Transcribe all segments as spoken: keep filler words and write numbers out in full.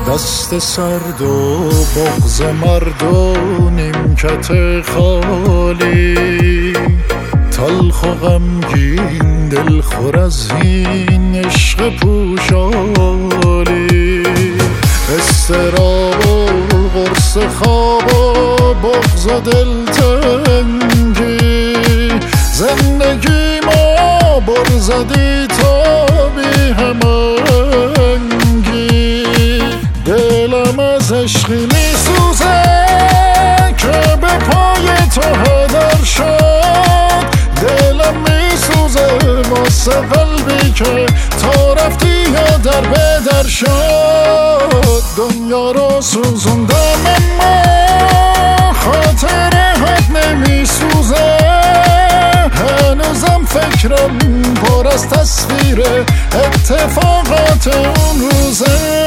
دست سرد و بغض مرد و نیمکت خالی، تلخ و غمگین دلخور از این عشق پوشالی، استراب و قرص خواب و بغض و دلتنگی، زندگی ما بر زدی تا بی همانگی، دلم از عشقی می سوزه که به پای تو هدر شد، دلم می سوزه واسه قلبی که تا رفتی یا در به در شد، دنیا رو سوزوندم اما خاطره حد نمی سوزه، هنوزم فکرم پر از تصویر اتفاقات اون روزه.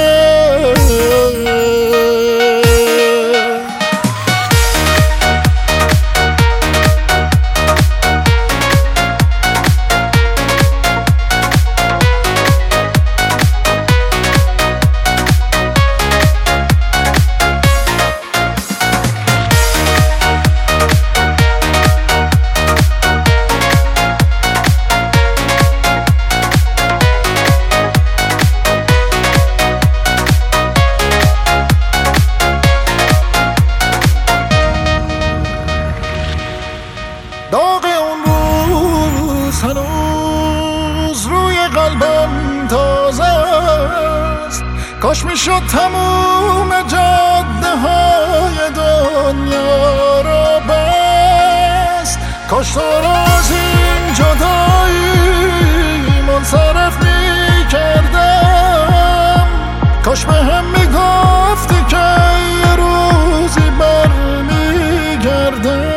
داغ اون روز هنوز روی قلبم تازه است، کاش میشد تموم جاده های دنیا رو بست، کاش تو رو از این جدایی منصرف میکردم، کاش به هم میگفتی که یه روزی برمیگردم،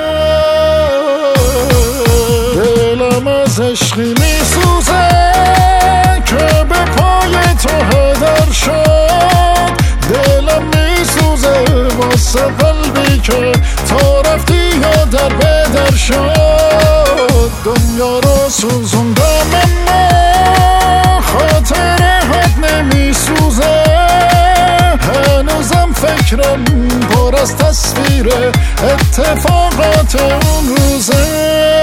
از عشقی می سوزه که به پای تو هدر شد، دلم می سوزه واسه قلبی که تا رفتی یا در به در شد، دنیا رو سوزوندم اما خاطره حد نمی سوزه، هنوزم فکرم پر از تصویر اتفاقات اون روزه.